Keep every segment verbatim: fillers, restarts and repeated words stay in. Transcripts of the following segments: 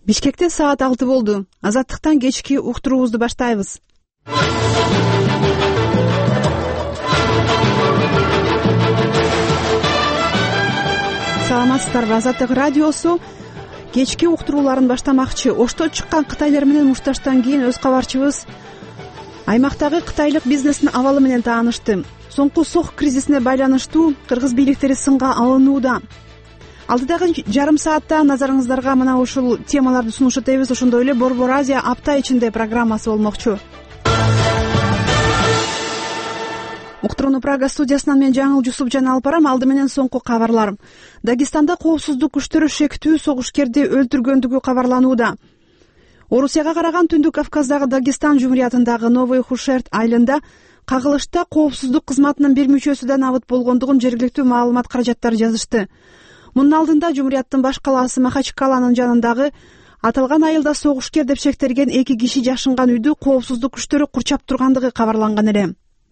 Бишкекте саат алты болду. Азаттыктан кечки уктуруубузду баштайбыз. Саламатсыздарбы? Азаттык радиосу кечки уктурууларын баштамакчы. Ошто чыккан Кытайлар менен мушташтан кийин өз кабарчыбыз аймактагы кытайлык бизнестин абалы менен таанышты. Соңку сох кризисине байланыштуу кыргыз бийликтери сынга алынууда. Алдыдагы жарым саатта назарыңыздарга мына ушул темаларды сунуш этебиз. Ошондой эле Борбор Азия апта ичинде программасы болмокчу. Уктурууну Прага студиясынан мен Жаңыл Жусупжан алып барам. Алды менен соңку кабарлар. Дагестанда коопсуздук күчтөрү шектүү согушкерди өлтүргөндүгү кабарланууда. Орусияга караган Түндүк Кавказдагы Дагестан жумуриятындагы Новый Хушерт айылында кагылышта коопсуздук кызматынын бир мүчөсү да набыт болгондугун жергиликтүү маалымат каражаттары жазышты. Мунун алдында жумурияттын баш калаасы Махачкаланын жанындагы аталган айылда согушкер деп шектелген эки киши жашынган үйдү коопсуздук күчтөрү курчап тургандыгы кабарланган эле.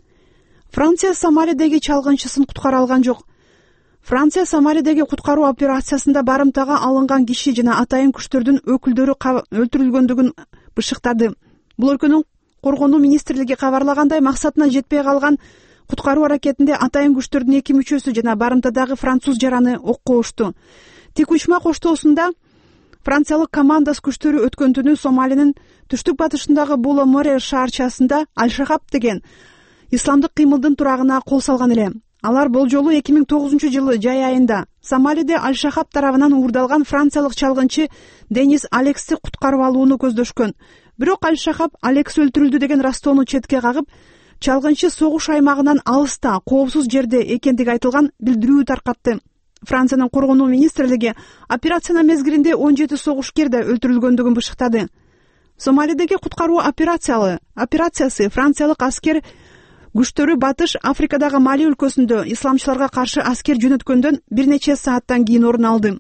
Франция Сомалидеги чалгынчысын куткара алган жок. Франция Сомалидеги куткаруу операциясында барымтага алынган киши жана атайын күчтөрдүн өкүлдөрү өлтүрүлгөндүгүн бышыктады. Бул өлкөнүн коргонуу министрлиги кабарлагандай, максатына жетпей калган куткаруу аракетинде атайын күчтөрдүн эки мүчөсү жана барымтадагы француз жараны окко ушту. Тик учма коштоосунда франциялык командас күчтөрү өткөн түнү Сомалинин түштүк батышындагы Була Море шаарчасында Аль-Шахаб деген исламдык кыймылдын турагына кол салган эле. Алар бул жолу эки миң тогузунчу жылы жай айында Сомалиде Аль-Шахаб тарабынан уурдалган франциялык чалгынчы Денис Алексти куткарып алууну көздөшкөн. Бирок Аль-Шахаб Алекс өлтүрүлдү деген растоону четке кагып, чалгынчы согуш аймагынан алыста, коопсуз жерде экендиги айтылган билдирүү таркатты. Франциянын коргонуу министрлиги операциянын мезгилинде он жети согушкер да өлтүрүлгөндүгүн бышыктады. Сомалидеги куткаруу операциялы операциясы франциялык аскер күчтөрү Батыш Африкадагы Мали өлкөсүндө исламчыларга каршы аскер жөнөткөндөн бир нече сааттан кийин орун алды.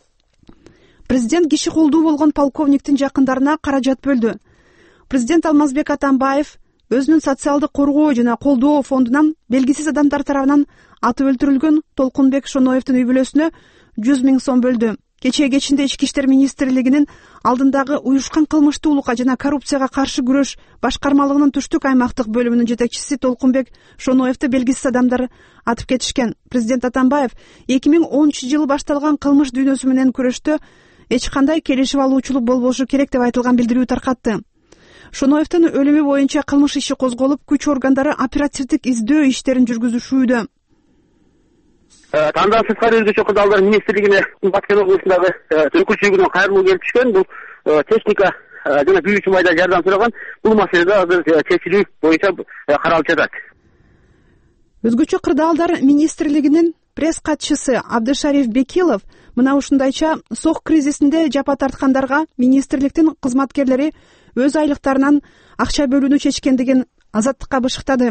Президент киши колдуу болгон полковниктин жакындарына каражат бөлдү. Президент Алмазбек Атамбаев өзүнүн социалдык коргоо жана колдоо фондунан белгисиз адамдар тарабынан атып өлтүрүлгөн Толкунбек Шоноевдин үй бүлөсүнө жүз миң сом бөлдү. Кечээ кечинде Ички иштер министрлигинин алдындагы уюшкан кылмыштуулукка жана коррупцияга каршы күрөш башкармалыгынын түштүк аймактык бөлүмүнүн жетекчиси Толкунбек Шоноевди белгисиз адамдар атып кетишкен. Президент Атамбаев эки миң онунчу жылы башталган кылмыш дүйнөсү менен күрөштө эч кандай келишип алуучулук болбошу керек деп айтылган билдирүү таркатты. Шоноевдин өлүмү боюнча кылмыш иши козголуп, күч органдары оперативдик издөө иштерин жүргүзүшүүдө. Тандаа сырткары өзгөчө кырдаалдар министрлигине Баткен облусундагы өкүлчүлүгүнөн кайрылуу келип түшкөн. Бул техника жана күйүүчү майда жардам сураган. Бул маселеде азыр чечилүү боюнча каралып жатат. Өзгөчө кырдаалдар министрлигинин пресс катчысы Абдышариф Бекилов мына ушундайча сох кризисинде жапа тарткандарга министрликтин кызматкерлери өз айлыктарынан акча бөлүүнү чечкендигин Азаттыкка бышыктады.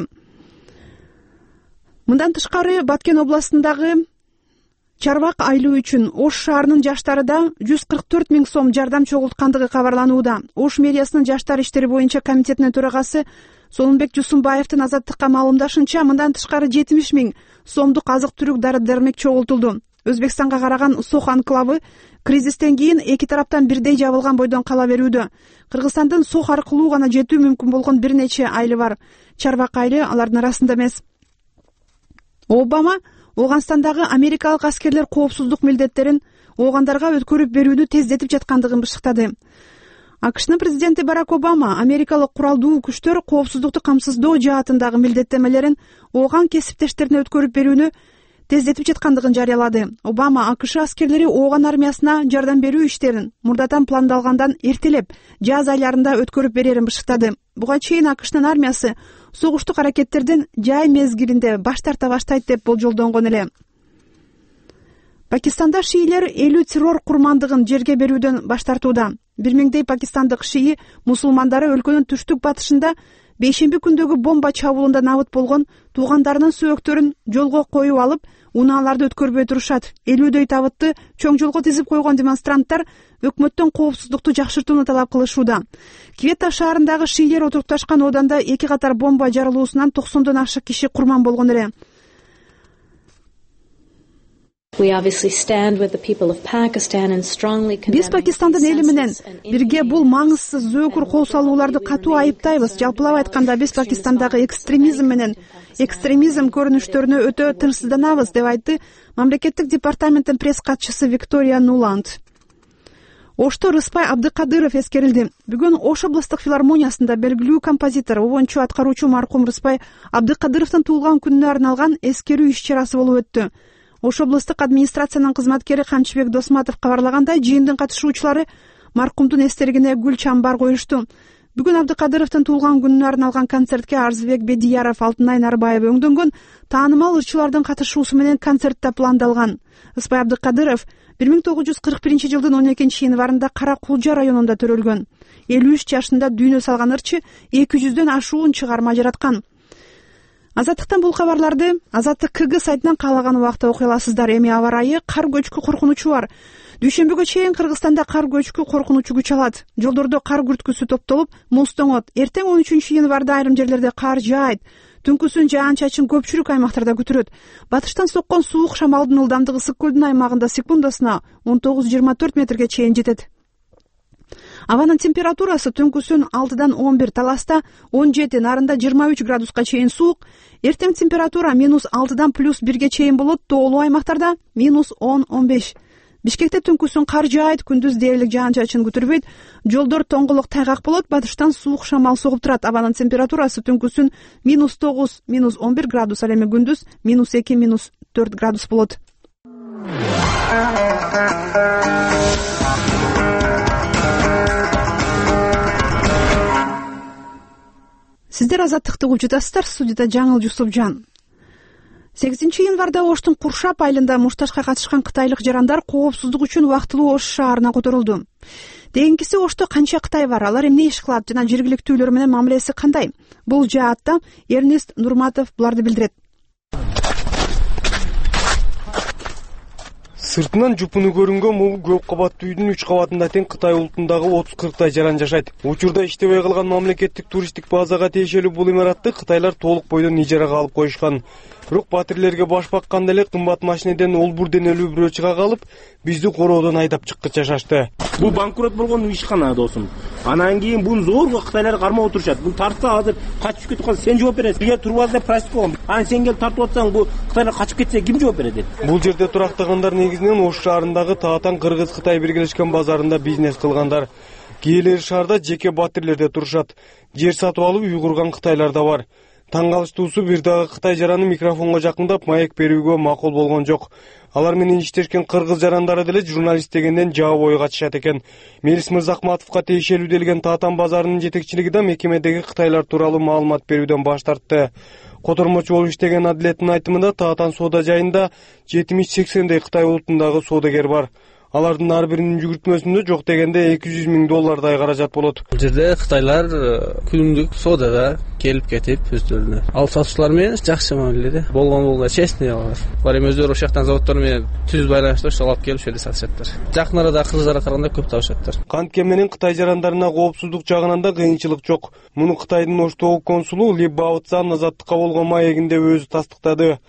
Мындан тышкары Баткен областындагы чарбак айылы үчүн Ош шаарынын жаштары да жүз кырк төрт миң сом жардам чогулткандыгы кабарланууда. Ош мэриясынын жаштар иштери боюнча комитетинин төрагасы Солунбек Жусумбаевдин Азаттыкка маалымдашынча, мындан тышкары жетимиш миң сомдук азык-түлүк дары-дармек чогултулду. Өзбекстанга караган Сох анклавы кризистен кийин эки тараптан бирдей жабылган бойдон кала берүүдө. Кыргызстандын Сох аркылуу гана жетүү мүмкүн болгон бир нече айылы бар. Чарбак айылы алардын арасында эмес. Обама Ооганстандагы америкалык аскерлер коопсуздук милдеттерин оогандарга өткөрүп берүүнү тездетип жаткандыгын бышыктады. АКШнын президенти Барак Обама америкалык куралдуу күчтөр коопсуздукту камсыздоо жаатындагы милдеттемелерин ооган кесиптештерине өткөрүп берүүнү тездетип жаткандыгын жарыялады. Обама АКШ аскерлери ооган армиясына жардам берүү иштерин мурдатан пландалгандан эртелеп жаз айларында өткөрүп берерин бышыктады. Буга чейин АКШнын армиясы согуштук аракеттерден жай мезгилинде баш тарта баштайт деп болжолдонгон эле. Пакистанда шиилер элүү террор курмандыгын жерге берүүдөн баш тартууда. бир миңдей пакистандык шии мусулмандары өлкөнүн түштүк батышында бейшемби күндөгү бомба чабуулунда набыт болгон туугандарынын сөөктөрүн жолго коюп алып, унааларды өткөрбөй турушат. элүүдөй табытты чоң жолго тизип койгон демонстранттар өкмөттөн коопсуздукту жакшыртууну талап кылышууда. Квета шаарындагы шиилер отурукташкан ооданда эки катар бомба жарылуусунан токсондон ашык киши курман болгон эле. Биз Пакистандын эли менен бирге бул маңызсыз зөөкүр кол салууларды катуу айыптайбыз. Жалпылап айтканда биз Пакистандагы экстремизм менен экстремизм көрүнүштөрүнө өтө тынчсызданабыз, деп айтты мамлекеттик департаменттин пресс катчысы Виктория Нуланд. Ошто Рыспай Абдыкадыров эскерилди. Бүгүн Ош облустук филармониясында белгилүү композитор, обончу аткаруучу маркум Рыспай Абдыкадыровдун туулган күнүнө арналган эскерүү иш-чарасы болуп өттү. Ош облустук администрациянын кызматкери Камчыбек Досматов кабарлагандай, жыйындын катышуучулары маркумдун эстелигине гүл чамбар коюшту. Бүгүн Абдыкадыровдун туулган күнүнө арналган концертке Арзыбек Бедияров, Алтынай Нарбаева өңдөнгөн таанымал ырчылардын катышуусу менен концерт да пландалган. Рыспай Абдыкадыров бир миң тогуз жүз кырк биринчи жылдын он экинчи январында Кара Кулжа районунда төрөлгөн. элүү үч жашында дүйнө салган ырчы эки жүздөн ашуун чыгарма жараткан. Азаттыктан бул кабарларды Азаттык КГ сайтынан каалаган убакта окуй аласыздар. Эми аба ырайы кар көчкү коркунучу бар. Дүйшөмбүгө чейин Кыргызстанда кар көчкү коркунучу күч алат. Жолдордо кар күрткүсү топтолуп, муз тоңот. Эртең он үчүнчү январда айрым жерлерде кар жаайт. Түнкүсүн жаан-чачын көпчүлүк аймактарда күтүрөт. Батыштан соккон суук шамалдын ылдамдыгы Ысык көлдүн аймагында секундасына он тогуз жыйырма төрт метрге чейин жетет. Абанын температурасы түнкүсүн алтыдан он бир, Таласта он жети, Нарында жыйырма үч градуска чейин суук. Эртең температура минус алтыдан плюс бирге чейин болот, тоолуу аймактарда минус он он беш. Бишкекте түнкүсүн кар жаайт, күндүз дээрлик жаан-чачын күтүрбөйт. Жолдор тоңголук тайгак болот, батыштан суук шамал согуп турат. Абанын температурасы түнкүсүн минус тогуз, минус он бир градус, ал эми күндүз минус эки, минус төрт градус болот. Сиздер Азаттыкты угуп жатасыздар. Студияда Жаңыл Жусупжан. сегизинчи январда Оштун Куршап айылында мушташка катышкан кытайлык жарандар коопсуздук үчүн убактылуу Ош шаарына которулду. Дегенкиси, Ошто канча Кытай бар, алар эмне иш кылат жана жергиликтүүлөр менен мамилеси кандай? Бул жаатта Эрнест Нурматов буларды билдирет. Сыртынан жупуну көрүнгөн бул көп кабаттуу үйдүн үч кабатында тең Кытай улутундагы отуз кырктай жаран жашайт. Учурда иштебей калган мамлекеттик туристтик базага тиешелүү бул имаратты Кытайлар толук бойдон ижарага алып коюшкан. Бирок батирлерге баш бакканда эле кымбат машинеден олбур денелүү бирөө чыга калып, бизди короодон айдап чыккыч жашашты. Бул банкрот болгон ишкана досум. Анан кийин буну зорго Кытайлар кармап отурушат. Бул тартса азыр качып кетип калса сен жооп бересиң. Бизге турбаз деп просить кылган. Анан сен келип тартып атсаң, бул Кытайлар качып кетсе ким жооп берет? Бул жерде турактагандар негизинен Ош шаарындагы Таатан Кыргыз-Кытай биргелешкен базарында бизнес кылгандар. Кийинleri шаарда жеке батирлерде турушат. Жер сатып алып үй курган Кытайлар да бар. Таң калыштуусу бир дагы Кытай жараны микрофонго жакындап маек берүүгө макул болгон жок. Алар менен иштешкен кыргыз жарандары деле журналист дегенден жаа бою катышат экен. Мелис Мырзахматовго тиешелүү делген Таатан базарынын жетекчилиги да мекемедеги Кытайлар тууралуу маалымат берүүдөн баш тартты. Котормочу болуп иштеген Адилеттин айтымында Таатан соода жайында жетимиш сексендей Кытай улутундагы соодагер бар. Алардын ар биринин жүгүртмөсүндө жок дегенде эки жүз миң доллардай каражат болот. Бул жерде Кытайлар күндүк соодага келип кетип өздөрүнө алып сатуучулар менен жакшы мамиледе болгон болгон честный алар. Бар эми өздөрү ошол жактан заводдор менен түз байланышта ошол алып келип ошол сатышаттыр. Жакын арада кыргыздарга караганда көп табышаттыр. Канткен менен Кытай жарандарына коопсуздук жагынан да кыйынчылык жок. Муну Кытайдын Оштогу консулу Ли Баоцан Азаттыкка болгон маегинде өзү тастыктады.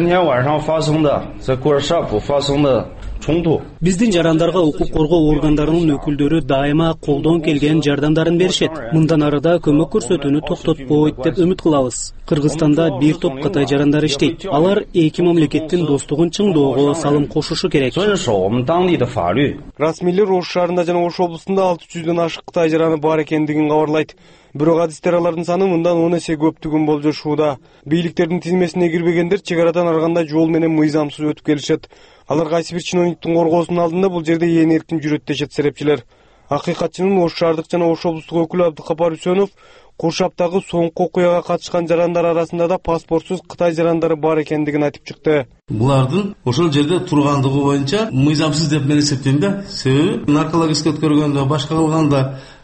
Биздин жарандарга укук коргоо органдарынын өкүлдөрү дайыма колдон келген жардамдарын беришет. Мындан арада көмөк көрсөтүүнү токтотпойт деп үмүт кылабыз. Кыргызстанда бир топ Кытай жарандары иштейт. Алар эки мамлекеттин достугун чыңдоого салым кошушу керек. Расмийлер Ош шаарында жана Ош облусунда алты жүздөн ашык Кытай жараны бар экендигин кабарлайт. Бирок адистер алардын саны мындан он эсе көптүгүн болжошууда. Бийликтердин тизмесине кирбегендер чек арадан арганда жол менен мыйзамсыз өтүп келишет. Алар кайсы бир чиновниктин коргоосунун алдында бул жерде ээн эркин жүрөт дешет серепчилер. Акыйкатчынын Ош шаардык жана Ош облустук өкүлү Абдыкапар Үсөнов Куршаптагы соңку окуяга катышкан жарандар арасында да паспортсуз Кытай жарандары бар экендигин айтып чыкты. Булардын ошол жерде тургандыгы боюнча мыйзамсыз деп мен эсептейм да. Себеби наркологический өткөргөндө, башка кылганда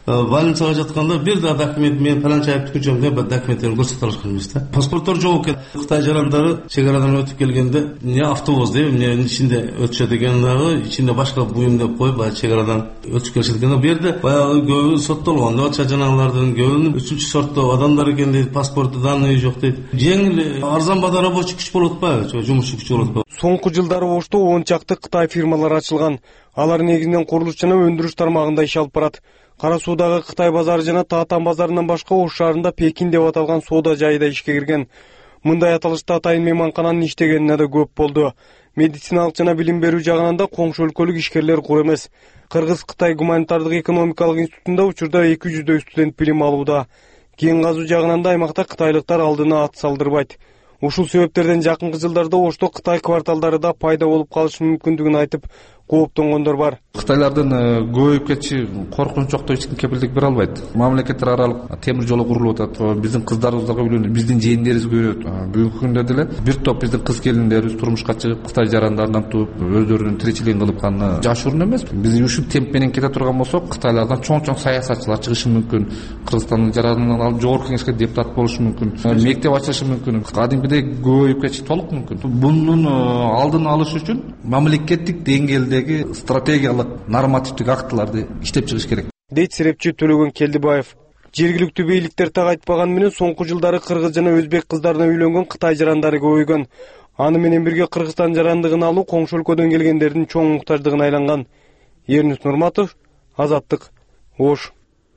больницага жатканда бир да документ мен паланча айып түкүнчөм деп документтерин көрсөтө алышкан эмес да. Паспорттор жок экен. Кытай жарандары чегарадан өтүп келгенде эмне автобус деп эмне ичинде өтүшөт экен дагы, ичинде башка буюм деп коюп баягы чегарадан өтүп келишет экен. Бу жерде баягы көбү соттолгон, ноча жанагылардын көбүнүн үчүнчү сорттуу адамдар экен дейт, паспорту данные жок дейт. Жеңил арзанбада рабочий күч болуп атпайбы, жумушчу күч болуп атпайбы. Соңку жылдары Ошто он чакты Кытай фирмалары ачылган. Алар негизинен курулуш жана өндүрүш тармагында иш алып барат. Кара Суудагы Кытай базары жана Таатан базарынан башка Ош шаарында Пекин деп аталган соода жайы да ишке кирген. Мындай аталышта атайын мейманкананын иштегенине да көп болду. Медициналык жана билим берүү жагынан да коңшу өлкөлүк ишкерлер кур эмес. Кыргыз-Кытай гуманитардык экономикалык институтунда учурда эки жүздөй студент билим алууда. Кен казуу жагынан да аймакта кытайлыктар алдына ат салдырбайт. Ушул себептерден жакынкы жылдарда Ошто Кытай кварталдары да пайда болуп калышы мүмкүндүгүн айтып кооптонгондор бар. Кытайлардын көбөйүп кетиши коркунучту эч ким кепилдик бере албайт. Мамлекеттер аралык темир жолу курулуп атат. Биздин кыздарыбызга үйлөнөт, биздин жээндерибиз көрөт. Бүгүнкү күндө деле бир топ биздин кыз келиндерибиз турмушка чыгып Кытай жарандарынан тууп, өздөрүнүн тиричилигин кылып калганы жашыруун эмес. Биз ушул темп менен кете турган болсок, Кытайлардан чоң-чоң саясатчылар чыгышы мүмкүн. Кыргызстандын жаранынан алып жогорку кеңешке депутат болушу мүмкүн. Мектеп ачышы мүмкүн. Кадимкидей көбөйүп кетиши толук мүмкүн. Бунун алдын алыш үчүн мамлекеттик деңгээлдеги стратегиялык нормативдик актыларды иштеп чыгыш керек, дейт серепчи Төлөгөн Келдибаев. Жергиликтүү бийликтер так айтпаган менен соңку жылдары кыргыз жана өзбек кыздарына үйлөнгөн Кытай жарандары көбөйгөн. Аны менен бирге Кыргызстан жарандыгын алуу коңшу өлкөдөн келгендердин чоң муктаждыгына айланган. Эрнис Нурматов, Азаттык, Ош.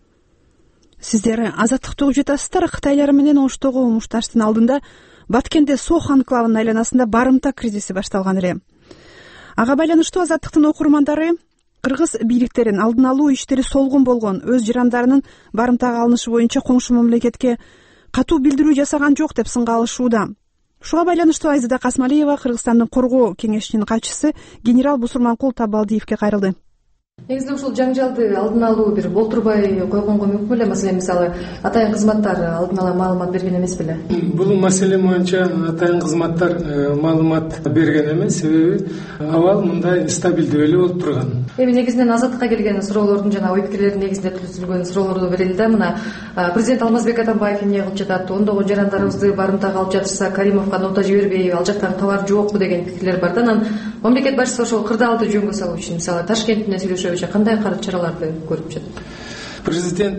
Сиздер Азаттыкты угуп жатасыздар. Кытайлар менен Оштогу мушташтын алдында Баткенде Сох анклавынын айланасында барымта кризиси башталган эле. Ага байланыштуу Азаттыктын окурмандары кыргыз бийликтерин алдын алуу иштери солгун болгон, өз жарандарынын барымтага алынышы боюнча коңшу мамлекетке катуу билдирүү жасаган жок деп сынга алышууда. Шуга байланыштуу Айзада Касмалиева Кыргызстандын коргоо кеңешинин катчысы генерал Бусурманкул Табалдиевке кайрылды. Негизинде ушул жаңжалды алдын алуу бир болтурбай койгонго мүмкүн беле? Маселен, мисалы, атайын кызматтар алдын ала маалымат берген эмес беле? Бул маселе боюнча атайын кызматтар маалымат берген эмес, себеби абал мындай стабилдүү эле болуп турган. Эми негизинен Азаттыкка келген суроолордун жана ой пикирлердин негизинде түзүлгөн суроолорду берели да. Мына президент Алмазбек Атамбаев эмне кылып жатат? Ондогон жарандарыбызды барымтага алып жатышса, Каримовго нота жибербейби, ал жактан кабар жокпу деген пикирлер бар да. Анан мамлекет башчысы ошол кырдаалды жөнгө салуу үчүн, мисалы, Ташкент менен сүйлөшүүчү кандай чараларды көрүп жатат? Президент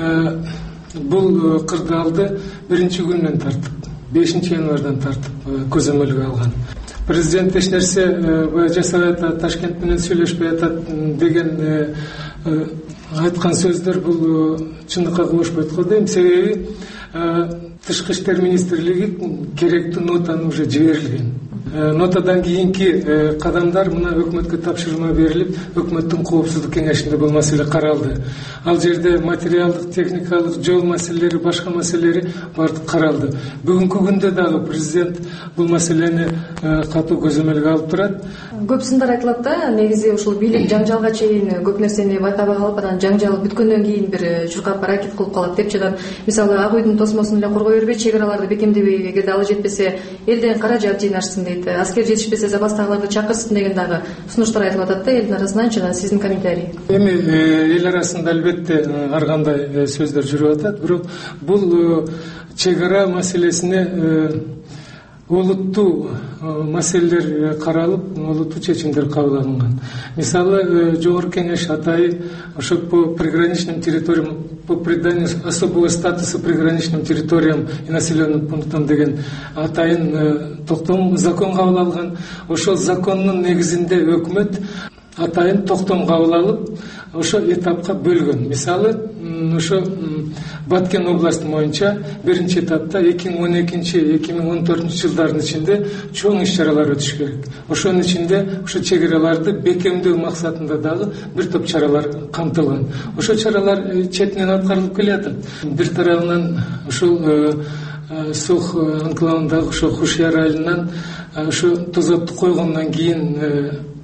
бул кырдаалды биринчи күндөн тартып, бешинчи январдан тартып көзөмөлгө алган. Президент эч нерсе жасабай атат, Ташкент менен сүйлөшпөй атат деген айткан сөздөр бул чындыкка кубашпайт го дейм. Себеби Тышкы иштер министрлиги керектүү нотаны уже жиберилген. Нотадан кийинки кадамдар мына өкмөткө тапшырма берилип, өкмөттүн коопсуздук кеңешинде бул маселе каралды. Ал жерде материалдык, техникалык, жол маселелери, башка маселелери бардык каралды. Бүгүнкү күндө дагы президент бул маселени катуу көзөмөлгө алып турат. Көп сындар айтылат да, негизи ушул бийлик жаңжалга чейин көп нерсени байкабай калып, анан жаңжал бүткөндөн кийин бир чуркап аракет кылып калат деп жатат. Мисалы, Ак үйдүн тосмосун эле коргой бербей, чек араларды бекемдебей, эгерде ал жетпесе, элден каражат жыйнашсын дейт. Аскер жетишпесе, запастагыларды чакырсын деген дагы сунуштар айтылып атат да элдин арасынан. Жана сиздин комментарий? Эми эл арасында албетте ар кандай сөздөр жүрүп атат, бирок бул чек ара маселесине олуттуу маселелер каралып, олуттуу чечимдер кабыл алынган. Мисалы, жогорку кеңеш атайын ошо по приграничным территориям, по приданию особого статуса приграничным территориям и населенным пунктам деген атайын токтом закон кабыл алган. Ошол закондун негизинде өкмөт атайын токтом кабыл алып, ошо этапка бөлгөн. Мисалы, ошо Баткен областы боюнча биринчи этапта эки миң он экинчи — эки миң он төртүнчү жылдардын ичинде чоң иш-чаралар өтүш керек. Ошонун ичинде ошо чек араларды бекемдөө максатында дагы бир топ чаралар камтылган. Ошо чаралар четинен аткарылып келатат. Бир тарабынан ушул Сох анклавындагы ошо Хушяр айылынан ошо тозотту койгондон кийин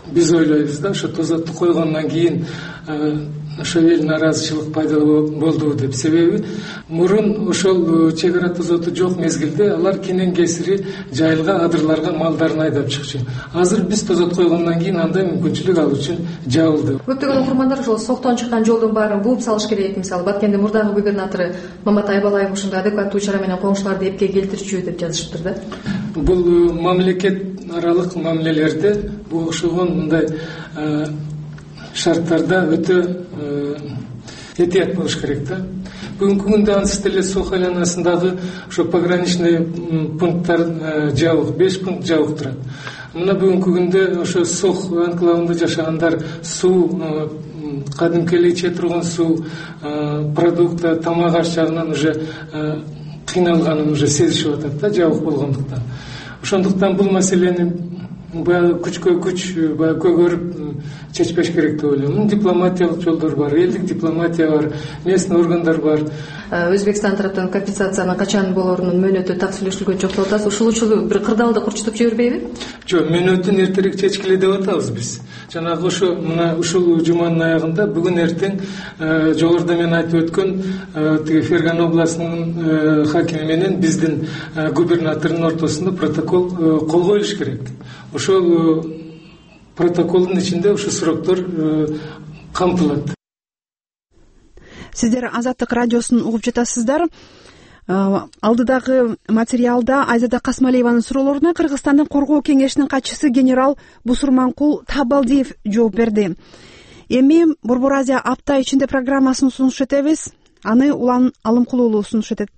биз ойлойбуз да ошо тозотту койгондон кийин ошол эл нааразычылык пайда болду деп. Себеби мурун ошол чек ара тозоту жок мезгилде алар кенен кесири жайылга, адырларга малдарын айдап чыкчу. Азыр биз тозот койгондон кийин андай мүмкүнчүлүк ал үчүн жабылды. Көптөгөн окурмандар ошол соктон чыккан жолдун баарын бууп салыш керек. Мисалы Баткенде мурдагы губернатору Мамат Айбалаев ушундай адекваттуу чара менен коңшуларды эпке келтирчү деп жазышыптыр да. Бул мамлекет аралык мамилелерде бул окшогон мындай шарттарда өтө этият болуш керек да. Бүгүнкү күндө ансыз деле Сох айланасындагы ошо пограничный пункттар жабык, беш пункт жабык турат. Мына бүгүнкү күндө ошо Сох анклавында жашагандар суу, кадимки эле иче турган суу, продукта, тамак аш жагынан уже кыйналганын уже сезишип атат да, жабык болгондуктан. Ошондуктан бул маселени баягы күчкө күч, баягы көгөрүп чечпеш керек деп ойлойм. Дипломатиялык жолдор бар, элдик дипломатия бар, местный органдар бар. Өзбекстан тараптан компенсациянын качан болорунун мөөнөтү так сүйлөшүлгөн жок деп атасыз. Ушул учуру бир кырдаалды курчутуп жибербейби? Жок, мөөнөтүн эртерээк чечкиле деп атабыз биз. Жанагы ошо мына ушул жуманын аягында бүгүн эртең жогоруда мен айтып өткөн тиги Ферган областынын хакими менен биздин губернатордун ортосунда протокол кол коюлуш керек. Ошол протоколдун ичинде ушул суроктор камтылат. Сиздер Азаттык радиосун угуп жатасыздар. Алдыдагы материалда Айзада Касмалиеванын суроолоруна Кыргызстандын коргоо кеңешинин катчысы генерал Бусурманкул Табалдиев жооп берди. Эми Борбор Азия апта ичинде программасын сунуш этебиз. Аны Улан Алымкул уулу сунуш этет.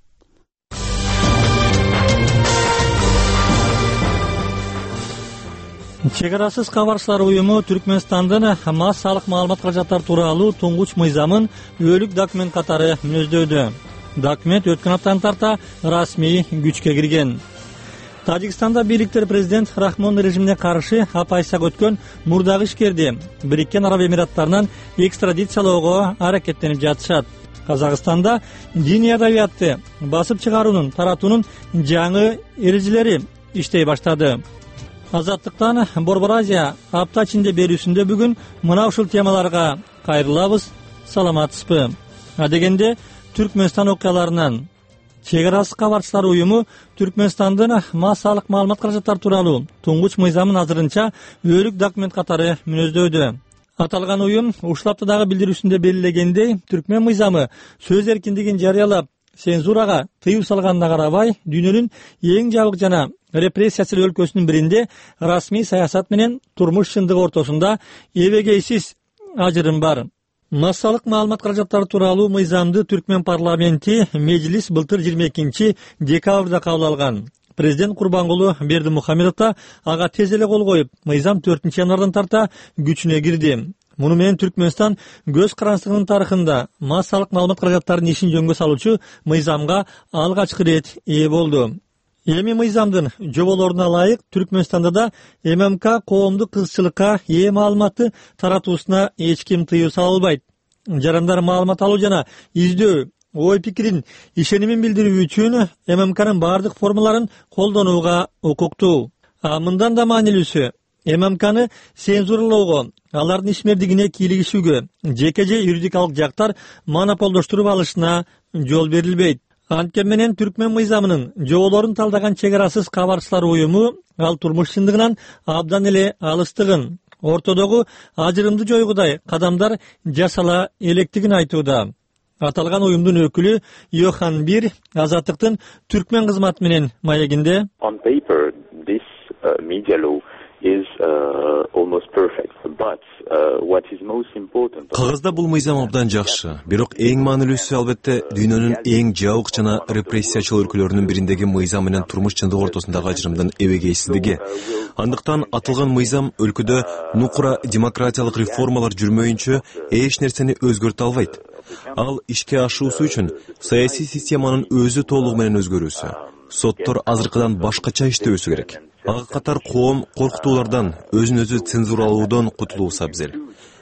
Чек арасыз кабарчылар уюму Түркмөнстандын массалык маалымат каражаттары тууралуу туңгуч мыйзамын өлүк документ катары мүнөздөдү. Документ өткөн аптан тарта расмий күчкө кирген. Тажикстанда бийликтер президент Рахмон режимине каршы апайсак өткөн мурдагы ишкерди Бириккен Араб Эмираттарынан экстрадициялоого аракеттенип жатышат. Казакстанда диний адабиятты басып чыгаруунун, таратуунун жаңы эрежелери иштей баштады. Азаттыктан Борбор Азия апта ичинде берүүсүндө бүгүн мына ушул темаларга кайрылабыз. Саламатсызбы? Адегенде Түркмөнстан окуяларынан чек арасыз кабарчылар уюму Түркмөнстандын массалык маалымат каражаттары тууралуу туңгуч мыйзамын азырынча өлүк документ катары мүнөздөдү. Аталган уюм ушул аптадагы билдирүүсүндө белгилегендей, түркмөн мыйзамы сөз эркиндигин жарыялап, цензурага тыюу салганына карабай, дүйнөнүн эң жабык жана репрессиячыл өлкөсүнүн биринде расмий саясат менен турмуш чындыгы ортосунда эбегейсиз ажырым бар. Массалык маалымат каражаттары тууралуу мыйзамды Түркмөн парламенти Мejlis былтыр жыйырма экинчи декабрда кабыл алган. Президент Курбангулу Бердимухамедов да ага тез эле кол коюп, мыйзам төртүнчү январдан тарта күчүнө кирди. Муну менен Түркмөнстан көз карандысынын тарыхында массалык маалымат каражаттарынын ишин жөнгө салуучу мыйзамга алгачкы рет ээ болду. Эми мыйзамдын жоболоруна ылайык Түркмөнстанда да эм эм ка коомдук кызыкчылыкка ээ маалыматты таратуусуна эч ким тыюу сала албайт. Жарандар маалымат алуу жана издөө, ой пикирин, ишенимин билдирүү үчүн эм эм канын бардык формаларын колдонууга укуктуу. А мындан да маанилүүсү, эм эм каны цензуралоого, алардын ишмердигине кийлигишүүгө, жеке же юридикалык жактар монополдоштуруп алышына жол берилбейт. Анткени менен түркмөн мыйзамынын жоболорун талдаган чек арасыз кабарчылар уюму ал турмуш чындыгынан абдан эле алыстыгын, ортодогу ажырымды жойгудай кадамдар жасала электигин айтууда. Аталган уюмдун өкүлү Йохан Бир Азаттыктын түркмөн кызматы менен маегинде On paper, this uh, media law is uh, almost perfect, but uh, what is most important. Кагазда бул мыйзам абдан жакшы, бирок эң маанилүүсү албетте дүйнөнүн эң жабык жана репрессиячыл өлкөлөрүнүн бириндеги мыйзам менен турмуш чындыгы ортосундагы ажырымдын эбегейсиздиги. Андыктан аталган мыйзам өлкөдө нукура демократиялык реформалар жүрмөйүнчө эч нерсени өзгөртө албайт. Ал ишке ашуусу үчүн саясий системанын өзү толугу менен өзгөрүүсү, соттор азыркыдан башкача иштөөсү керек. Ага катар коом коркутуулардан, өзүн өзү цензуралоодон кутулуусы абзел.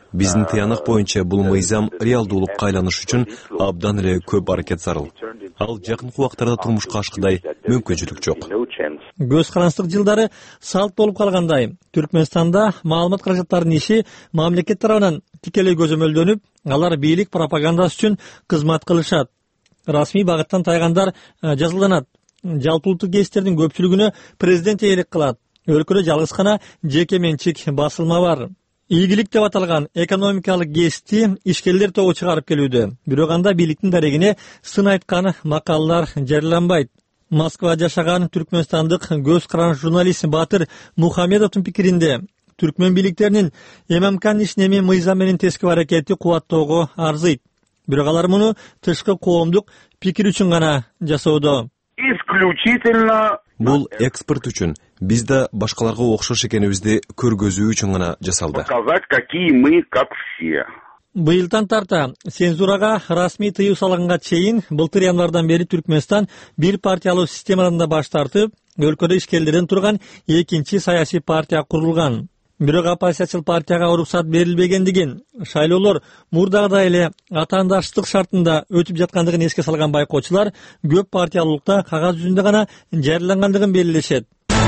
Биздин тыянак боюнча бул мыйзам реалдуулукка айланыш үчүн абдан эле көп аракет зарыл. Ал жакынкы убактарда турмушка ашкыдай мүмкүнчүлүк жок. Көз карандык жылдары салт болуп калгандай, Түркмөнстанда маалымат каражаттарынын иши мамлекет тарабынан тикелей көзөмөлдөнүп, алар бийлик пропагандасы үчүн кызмат кылышат. Расмий багыттан тайгандар жазылданат. Жалпы улуттук гезиттердин көпчүлүгүнө президент ээлик кылат. Өлкөдө жалгыз гана жеке менчик басылма бар. Ийгилик деп аталган экономикалык гезитти ишкерлер тобу чыгарып келүүдө. Бирок анда бийликтин дарегине сын айткан макалалар жарыяланбайт. Москвада жашаган түркмөнстандык көз карандык журналист Батыр Мухамедовдун пикиринде, түркмөн бийликтеринин эмамкан ишин эми мыйзам менен тескип аракети кубаттоого арзыйт. Бирок алар муну тышкы коомдук пикир үчүн гана жасоодо. Исключительно Бул экспорт үчүн, биз да башкаларга окшош экенибизди көргөзүү үчүн гана жасалды. Показать, какие мы, как все. Быйылдан тарта цензурага расмий тыюу салганга чейин былтыр январдан бери Түркмөнстан бир партиялуу системадан да баш тартып, өлкөдө ишкерлерден турган экинчи саясий партия курулган. Бирок оппозициячыл партияга уруксат берилбегендигин, шайлоолор мурдагыдай эле атаандаштык шартында өтүп жаткандыгын эске салган байкоочулар көп партиялуулукта кагаз жүзүндө гана жарыялангандыгын белгилешет.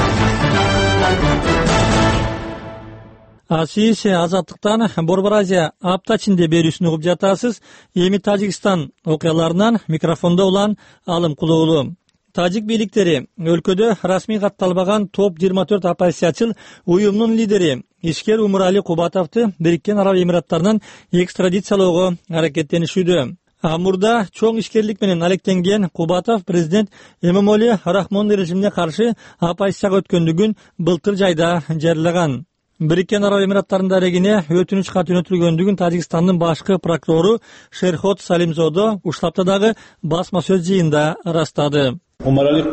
Асиз Азаттыктан Борбор Азия апта ичинде берүүсүн угуп жатасыз. Эми Тажикстан окуяларынан микрофондо улан Алым Кулуулу. Тажик бийликтери өлкөдө расмий катталбаган топ жыйырма төрт оппозициячыл уюмдун лидери ишкер Умурали Кубатовду Бириккен Араб Эмираттарынан экстрадициялоого аракеттенишүүдө. Амурда чоң ишкерлик менен алектенген Кубатов президент Эмомали Рахмондун режимине каршы оппозицияга өткөндүгүн былтыр жайда жарыялаган. Бириккен Араб Эмираттарынын дарегине өтүнүч кат жөнөтүлгөндүгүн Тажикстандын башкы прокурору Шерхот Салимзодо уштапта дагы басма сөз жыйында ырастады. Умарали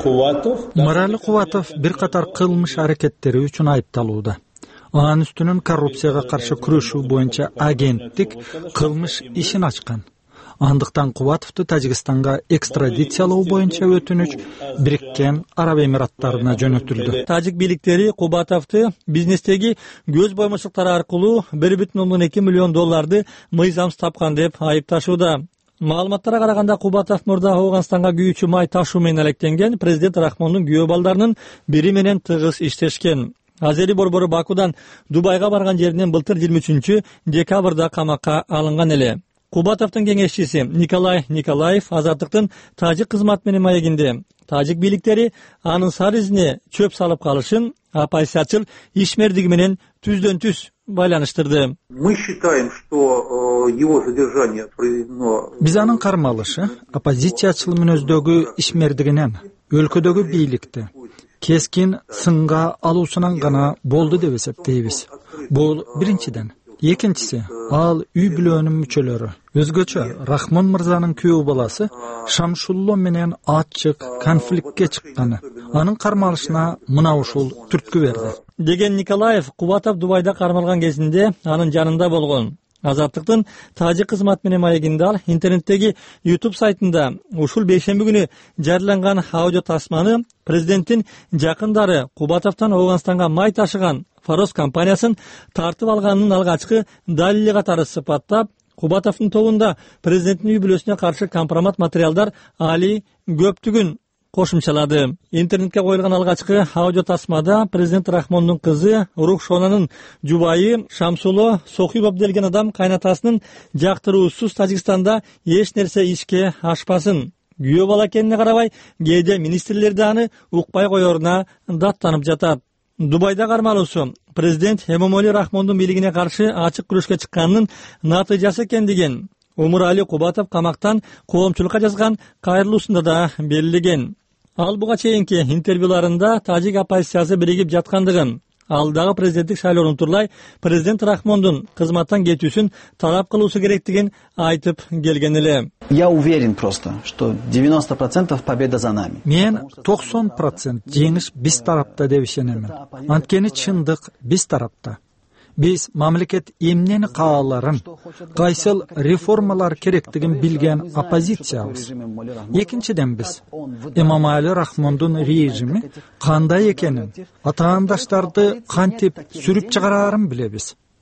Кубатов бир катар кылмыш аракеттери үчүн айыпталууда. Анын үстүнөн коррупцияга каршы күрөшүү боюнча агенттик кылмыш ишин ачкан. Андыктан Кубатовду Тажикстанга экстрадициялоо боюнча өтүнүч Бириккен Араб Эмираттарына жөнөтүлдү. Тажик бийликтери Кубатовду бизнестеги көз боймочулуктары аркылуу бир бүтүн ондон эки миллион долларды мыйзамсыз тапкан деп айыпташууда. Маалыматтарга караганда Кубатов мурда Ауганстанга күйүүчү май ташуу менен алектенген президент Рахмондун күйөө балдарынын бири менен тыгыз иштешкен. Азери борбору Бакудан Дубайга барган жеринен былтыр жыйырма үчүнчү декабрда камакка алынган эле. Кубатовдун кеңешчиси Николай Николаев Азаттыктын тажик кызмат менен маегинде тажик бийликтери анын сар изине чөп салып калышын оппозициячыл ишмердиги менен түздөн түз байланыштырды. Мы считаем, что его задержание произведено. Биз анын кармалышы оппозициячыл мүнөздөгү ишмердигинен өлкөдөгү бийликти кескин сынга алуусунан гана болду деп эсептейбиз. Бул биринчиден. Экинчиси, ал үй бүлөнүн мүчөлөрү. Өзгөчө Рахмон мырзанын күйөө баласы Шамшулло менен ачык конфликтке чыкканы. Анын кармалышына мына ушул түрткү берди. Деген Николаев Кубатов Дубайда кармалган кезинде анын жанында болгон. Азаттыктын тажик кызмат менен маегинде ал интернеттеги YouTube сайтында ушул бейшемби күнү жарыяланган аудио тасманы президенттин жакындары Кубатовдон Ауганстанга май ташыган Фарос компаниясын тартып алганын алгачкы далили катары сыпаттап, Кубатовдун тобунда президенттин үй бүлөсүнө каршы компромат материалдар али көптүгүн кошумчалады. Интернетке коюлган алгачкы аудио тасмада президент Рахмондун кызы Рухшонанын жубайы Шамсуло Сохибов делген адам кайнатасынын жактыруусуз Тажикстанда эч нерсе ишке ашпасын. Күйөө бала экенине карабай, кээде министрлер да аны укпай коеруна даттанып жатат. Дубайда кармалуусу президент Эмомали Рахмондун бийлигине каршы ачык күрөшкө чыкканынын натыйжасы экендигин Умурали Кубатов камактан коомчулукка жазган кайрылуусунда да белгилеген. Ал буга чейинки интервьюларында тажик оппозициясы биригип жаткандыгын, ал дагы президенттик шайлоодон турлай президент Рахмондун кызматтан кетүүсүн талап кылуусу керектигин айтып келген эле. Я уверен просто, что девяносто процентов победа за нами. Мен токсон процент жеңиш биз тарапта деп ишенемин. Анткени чындык биз тарапта. Биз мамлекет эмнени кааларын, кайсыл реформалар керектигин билген оппозициябыз. Экинчиден биз Эмомали Рахмондун режими кандай экенин, атаандаштарды кантип сүрүп чыгарарын билебиз.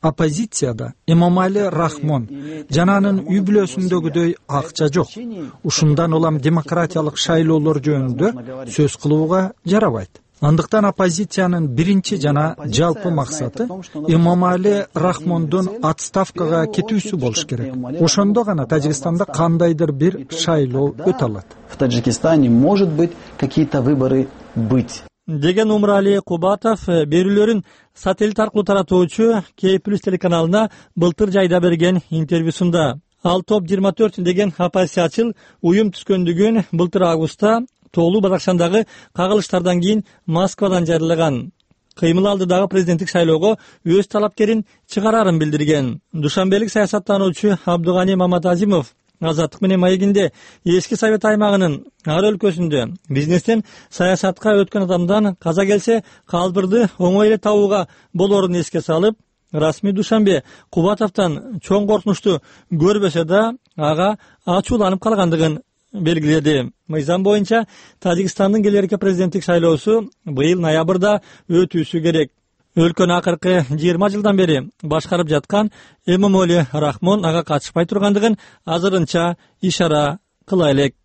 Оппозицияда Эмомали Рахмон жананын үй бүлөсүндөгүдөй акча жок. Ушундан улам демократиялык шайлоолор жөнүндө сөз кылууга жарабайт. Андыктан оппозициянын биринчи жана жалпы максаты Эмомали Рахмондун отставкага кетүүсү болуш керек. Ошондо гана Тажикстанда кандайдыр бир шайлоо өтө алат. В Таджикистане может быть какие-то выборы быть. Деген Умрали Кубатов берүүлөрүн сателлит аркылуу таратуучу Кей плюс телеканалына былтыр жайда берген интервьюсунда. Ал топ жыйырма төрт деген оппозициячыл уюм түзгөндүгүн былтыр августта Тоолуу Бадакшандагы кагылыштардан кийин Москвадан жарыяган. Кыймыл алдыдагы президенттик шайлоого өз талапкерин чыгарарын билдирген. Душанбелик саясаттануучу Абдугани Маматазимов Азаттык менен маегинде эски Совет аймагынын ар өлкөсүндө бизнестен саясатка өткөн адамдан каза келсе калбырды оңой эле табууга болорун эске салып, расмий Душанбе Кубатовдон чоң коркунучту көрбөсө да ага ачууланып калгандыгын белгиледи. Мыйзам боюнча Тажикстандын келерки президенттик шайлоосу быйыл ноябрда өтүүсү керек. Өлкөнү акыркы жыйырма жылдан бери башкарып жаткан Эмомали Рахмон ага катышпай тургандыгын азырынча ишара кыла элек.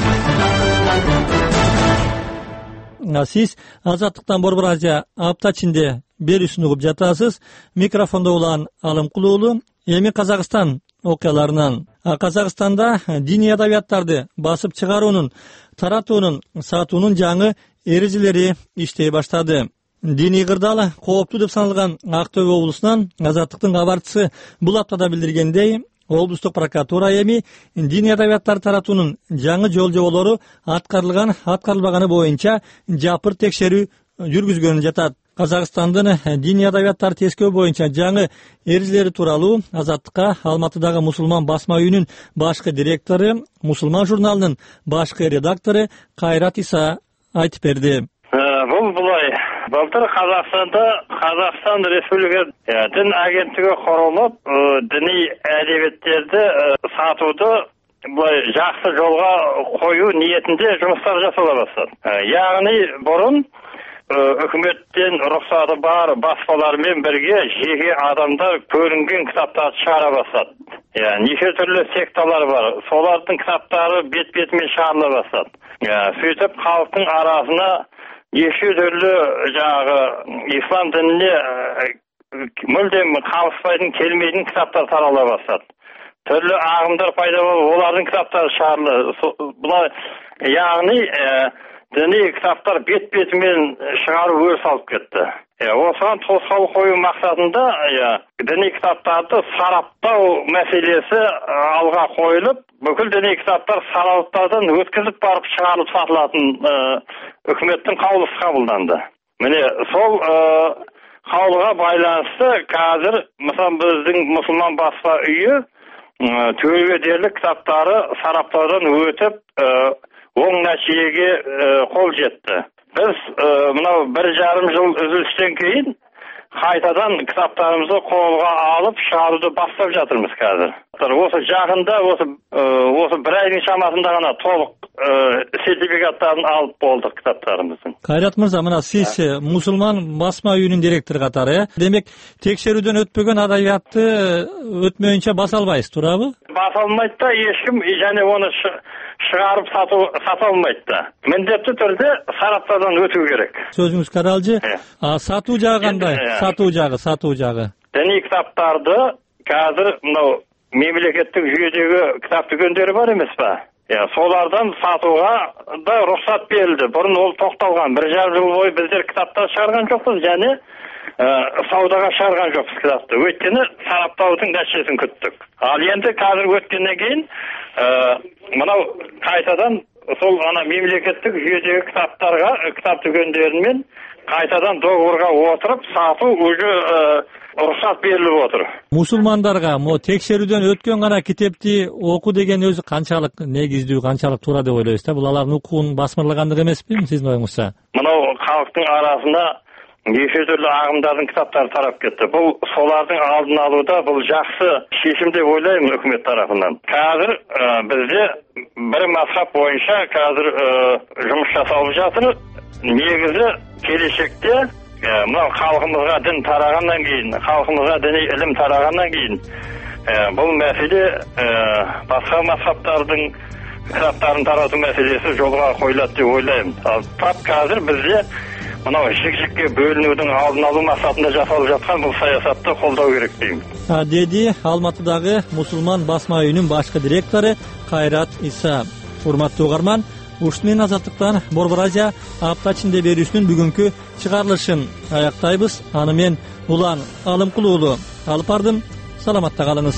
Сиз Азаттыктан Борбор Азия апта ичинде берүүсүн угуп жатасыз. Микрофондо улан Алым Кулуулу. Эми Казакстан окуяларынан. Казакстанда диний адабияттарды басып чыгаруунун, таратуунун, сатуунун жаңы эрежелери иштей баштады. Диний кырдаал кооптуу деп саналган Актөбө облусунан Азаттыктын кабарчысы бул аптада билдиргендей, облустук прокуратура эми диний адабияттарды таратуунун жаңы жол жоболору аткарылган, аткарылбаганы боюнча жапыр текшерүү жүргүзгөнү жатат. Казакстандын диний адабияттарды тескөө боюнча жаңы эрежелери тууралуу Азаттыкка Алматыдагы Мусулман басма үйүнүн башкы директору, Мусулман журналынын башкы редактору Кайрат Иса айтып берди. Бул булай. Былтыр Казакстанда Казакстан Республикасы дин агенттиги курулуп, диний адебияттерди сатууду булай жакшы жолго коюу ниетинде жумуштар жасала баштады. Яғни бурун өкмөттөн уруксаты бар баспалар менен бирге жеке адамдар көрүнгөн китаптарды чыгара баштады. Неше түрлүү секталар бар. Солардын китаптары бет-бетимен чыгарыла баштады. Сөйтүп калктын арасына неше түрлүү жагы ислам динине мүлдем кабыспайдын, келмейдин китаптар тарала баштады. Түрлүү агымдар пайда болуп, олардын китаптары чыгарылды. Булар яғни диний китаптар бет-бетимен чыгарып өрүс алып кетти. Осыған тосқауыл қою мақсатында диний китаптарды сараптау мәселесі алға қойылып, бүкіл диний китаптар сараптаудан өткізіп барып шығарылып сатылатын үкіметтің қаулысы қабылданды. Міне сол қаулыға байланысты қазір мысалы біздің мұсылман баспа үйі төрге дерлік китаптары сараптаудан өтіп оң нәтижеге қол жетті. Biz mınау bir жарым жыл үзілістен кейін қайтадан кітаптарымызды қолға алып шығаруды бастап жатырмыз қазір. Осы жақында осы осы бір айдың шамасында ғана толық сертификаттарын алып болдық кітаптарымыздың. Кайрат мырза, мына сиз мұсылман басма үйінің директоры қатары, демек текшеруден өтпеген адабиятты өтмөйүнчө баса албайсыз, туурабы? Баса алмайды да, ешкім және оны шығарып сата алмайды да. Міндетті түрде сараптаудан өту керек. Сөзіңіз Каралжы, сату жағы қандай? Сату жағы, сату жағы. Діни кітаптарды қазір мынау мемлекеттік жүйедегі кітап дүкендері бар емес па? Солардан сатуға да рұқсат берілді. Бұрын ол тоқталған. Bir жарым жыл бойы біздер кітаптар шығарған жоқпыз, және саудаға шығарған жоқпыз кітапты. Өйткені сараптаудың нәтижесін күттік. Ал енді қазір өткеннен кейін мынау қайтадан сол ана мемлекеттік жүйедегі кітаптарға, кітап дүкендерімен қайтадан договорға отырып, сату уже рұқсат беріліп отыр. Мұсылмандарға мо текшеруден өткен ғана китепти оқу деген өзі қаншалық негіздүү, қаншалық тура деп ойлайсыз да? Бұл алардын укугун басмырлағандык эмес пе, сиздин оюңузча? Мынау халықтың арасына неше түрлі ағымдардың кітаптары тарап кетті. Бұл солардың алдын алуда бұл жақсы шешім деп ойлаймын үкімет тарапынан. Қазір бізде бір мазхаб бойынша қазір жұмыс жасалып жатыр. Негізі келешекте мына халкыбызга дин тарагандан кийин, халкыбызга диний илим тарагандан кийин бул маселе башка мазхабтардын китаптарын таратуу маселеси жолго коюлат деп ойлойм. Тап азыр бизде мына жик-жикке бөлүнүүдүн алдын алуу максатында жасалып жаткан бул саясатты колдоо керек дейм, деди Алматыдагы мусулман басма үйүнүн башкы директору Кайрат Иса. Урматтуу угарман, ушун менен Азаттыктан Борбор Азия апта ичинде берүүсүнүн бүгүнкү чыгарылышын аяктайбыз. Аны мен Улан Алымкул уулу алып бардым. Саламатта калыңыз.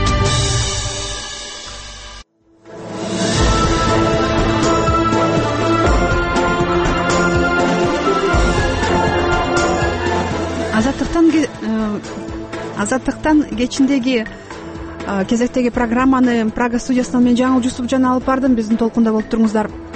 Азаттыктан Азаттыктан кечиндеги кезектеги программаны Прага студиясынан мен Жаңыл Жусупжан алып бардым. Биздин толкунда болуп туруңуздар.